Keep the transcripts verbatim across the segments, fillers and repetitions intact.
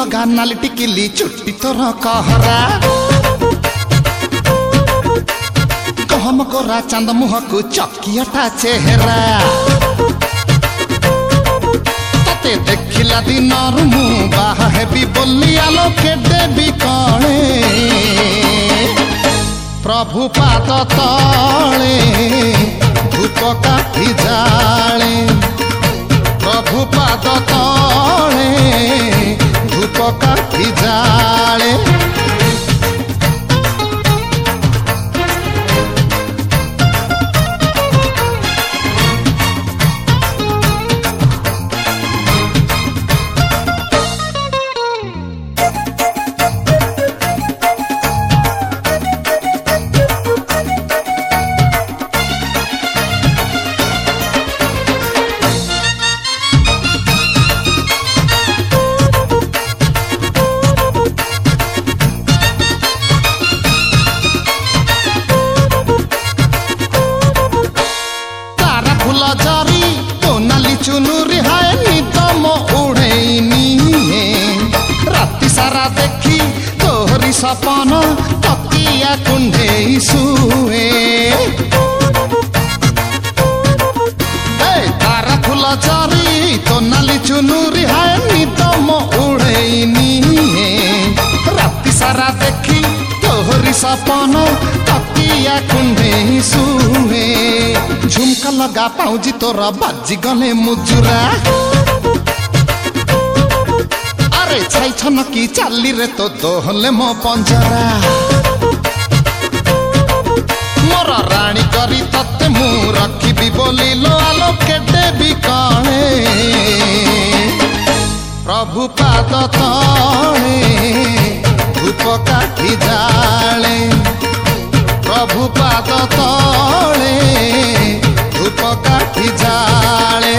लगा नाली टिकिली चुट्टी तोर कहरा कहम कोरा चांद मुह को चकियाटा चेहरा तते देखिला दिन मु बाहा हेबी बोली आलो के देवी कणे प्रभु पाद तले धूप काठी जाले प्रभु पाद तले धूप काठी जाले जारी तो नाली चुनुरी हाय निदम उड़ेनी राति सारा देखी तोहरी सपन तकिया कुंढे सुए तारा फूल जारी तो नाली चुनुरी हाय निदम उड़ेनी राति सारा देखी तोहरी सपन तकिया कुंढे सुए झुमका लगा पाऊजी तोरा बाजी गले मुजुरा अरे छाई छन की चाली रे तो दोहले मो पंजरा मोर रानी करी तते मु रखिबी बोली लो आलो के देवी कणे प्रभु पाद तले धूप काठी जाले प्रभु पाद तले धूप काठी जाले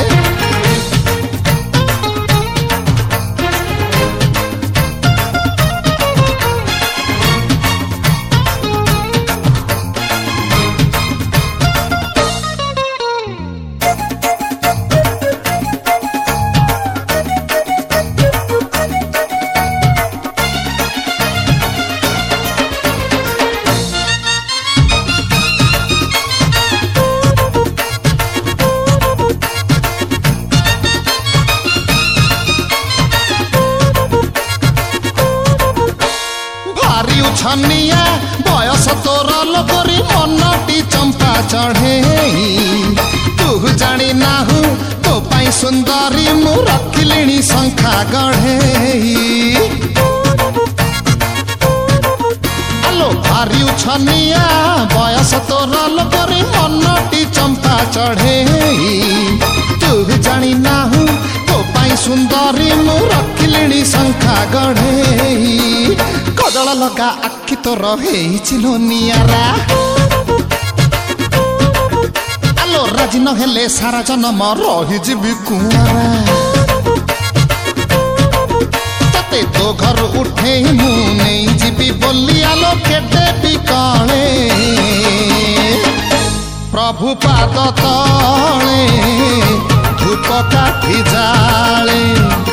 छनिया बयस तोर लोकरी मनटी चंपा चढ़े तू जानी नाहु तो पाई सुंदरी मु रखिलिणी शंखा गढ़े आलो भारी छनिया बयस तोर लोकरी मनटी चंपा चढ़े तू जानी नाहु तो पाई सुंदरी मु रखिलिणी शंखा गढ़े कजल लगा आखि तो रहिलो नियारा आलो राजी न हेले सारा जन्म रही जीवी कुआरा तते तो घर उठे मु नहीं जीवी बोली आलो के देवी कणे प्रभु पाद तले धूप काठी जाले।